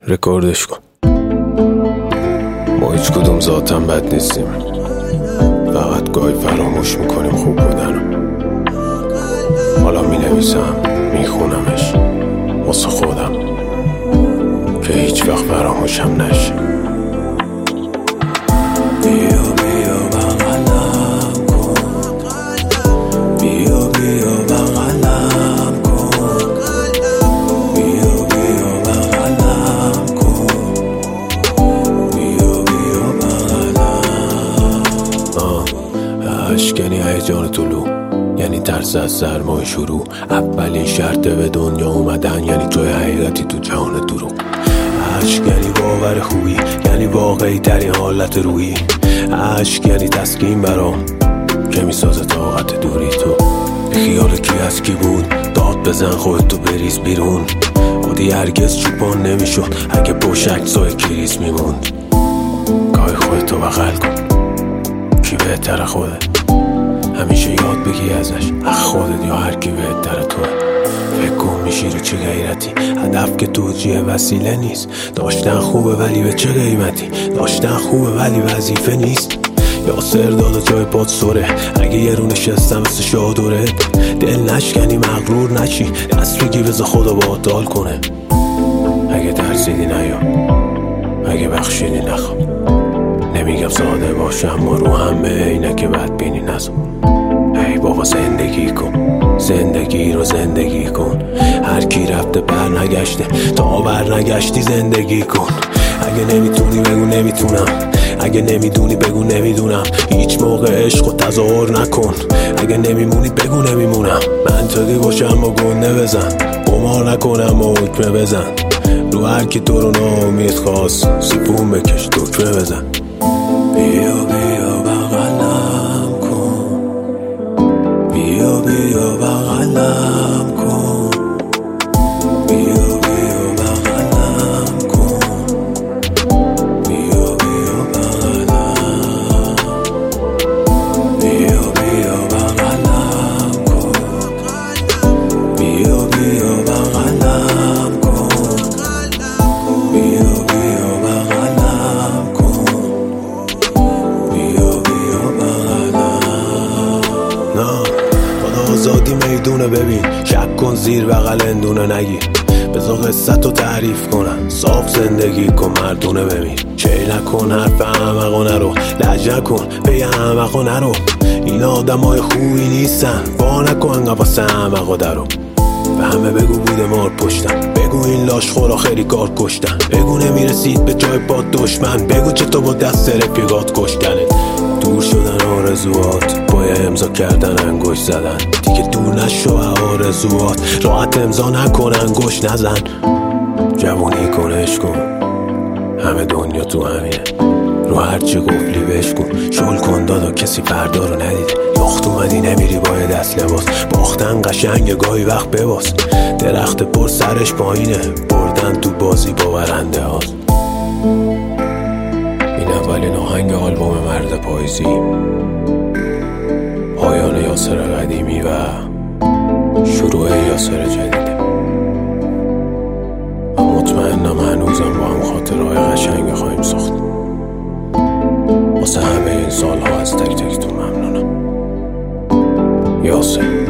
رکوردش کن. ما هیچ کدوم ذاتاً بد نیستیم، فقط گاهی فراموش میکنیم خوب بودن. حالا مینویسم، میخونمش واسه خودم که هیچ وقت فراموشم نشه. بیا بیا بغلم کن، بیا بیا بغلم کن، بیا بیا بغلم کن، بیا بیا بغلم. اشکنی هیجان طلوع یعنی ترس از سرمای شروع. اولین شرطه به دنیا اومدن یعنی توی حقیقتی تو جهان دروغ. عشق یعنی باور خوبی، یعنی واقعی ترین حالت روحی. عشق یعنی تسکین برام که میسازه طاقت دوری. تو خیال کی از کی بود؟ داد بزن خودتو بریز بیرون. عادی هرگز چوپان نمیشد اگه پشت عکسای کریس میموند. گاهی خودتو بغل کن، کی بهتر خوده؟ همیشه یاد بگی ازش، خودت یا هر کی بهتر توه. فکر کن میشی رو چه غیرتی، هدف که توجیه وسیله نیست. داشتن خوبه ولی به چه قیمتی؟ داشتن خوبه ولی وظیفه نیست. یا سرداد و جای پاد سره، اگه یه رو نشستم مثل شادورت. دل نشکنی مغرور نشی، دست بگی بذار خدا باهات دال کنه. اگه ترسیدی نیا، اگه بخشیدی نخوا. نمیگم ساده باشه اما رو همه عینک بدبینی نزن. ای بابا زندگی کن، زندگی رو زندگی کن. هر کی رفته بر نگشته، تا بر نگشتی زندگی کن. اگه نمیتونی بگو نمیتونم، اگه نمیدونی بگو نمیدونم. هیچ موقع عشق و تظاهر نکن، اگه نمیمونی بگو نمیمونم. منطقی باشه اما گنده بزن، قمار نکنم و حکمه بزن. رو هر کی تو رو ناامید خواست سیفون بکش دکمه بزن. بیا بیا بغلم کن، بیا بیا بغلم کن، بیا بیا بغلم کن، بیا بیا بغلم، بیا بیا بغلم کن، بیا بیا بغلم کن، بیا بیا بغلم کن، بیا بیا بغلم. نه خدا آزادی میدونه، ببین شک کن زیر بغل اندونه نگیر. بذار قصت رو تعریف کنم، صاف زندگی کن مردونه ببین. چه نکن حرف احمقا نرو، لج نکن پی احمقا نرو. این آدم های خوبی نیستن، وا نکن قفص احمقا درو. به همه بگو بوده مار پشتم، بگو این لاش خورا خیلی کار کشتن. بگو نمیرسید به جای پاد دشمن، بگو چطور با دست رفیقات کشتنت. دور شدن آرزوات، پای امضا کردن انگشت زدن. دیگه دور نشو آرزوات، راحت امضا نکن انگشت نزن. جوونی کن عشق کن، همه دنیا تو همینه. رو هرچی قفلی بشکن، شل کن دادا کسی فردا رو ندید. یخت اومدی نمیری با دست لباس، باختن قشنگ گاهی وقت بباس. درخت پر سرش پایینه، بردن تو بازی با برنده هاست. این اولین آهنگ آلبوم مرد پاییزی، پایان یاسر قدیمی و شروع یاسر جدیده. من مطمئنم هنوزم با هم خاطرهای قشنگ خواهیم ساخت. واسه همه این سالها از تک تکتون ممنونم. یاسر.